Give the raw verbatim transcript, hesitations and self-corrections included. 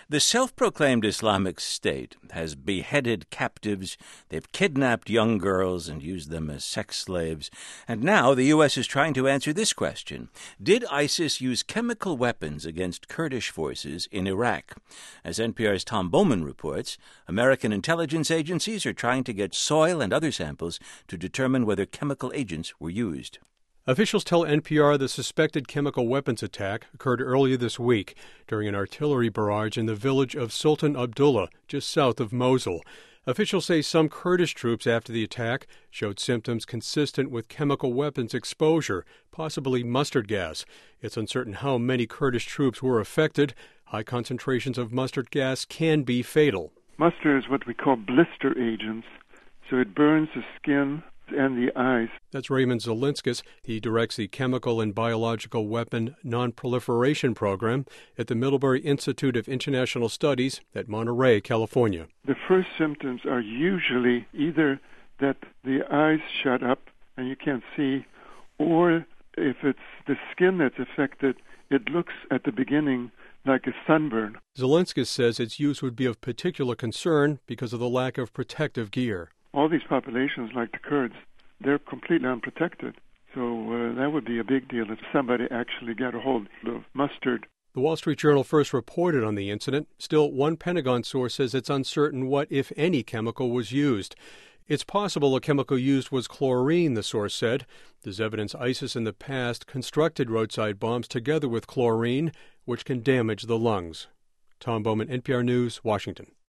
The self-proclaimed Islamic State has beheaded captives, they've kidnapped young girls and used them as sex slaves, and now the U S is trying to answer this question. Did ISIS use chemical weapons against Kurdish forces in Iraq? As N P R's Tom Bowman reports, American intelligence agencies are trying to get soil and other samples to determine whether chemical agents were used. Officials tell N P R the suspected chemical weapons attack occurred earlier this week during an artillery barrage in the village of Sultan Abdullah, just south of Mosul. Officials say some Kurdish troops after the attack showed symptoms consistent with chemical weapons exposure, possibly mustard gas. It's uncertain how many Kurdish troops were affected. High concentrations of mustard gas can be fatal. Mustard is what we call blister agents, so it burns the skin and the eyes. That's Raymond Zelinskis. He directs the Chemical and Biological Weapon Non-Proliferation Program at the Middlebury Institute of International Studies at Monterey, California. The first symptoms are usually either that the eyes shut up and you can't see, or if it's the skin that's affected, it looks at the beginning like a sunburn. Zelinskis says its use would be of particular concern because of the lack of protective gear. All these populations, like the Kurds, they're completely unprotected. So uh, that would be a big deal if somebody actually got a hold of mustard. The Wall Street Journal first reported on the incident. Still, one Pentagon source says it's uncertain what, if any, chemical was used. It's possible the chemical used was chlorine, the source said. There's evidence ISIS in the past constructed roadside bombs together with chlorine, which can damage the lungs. Tom Bowman, N P R News, Washington.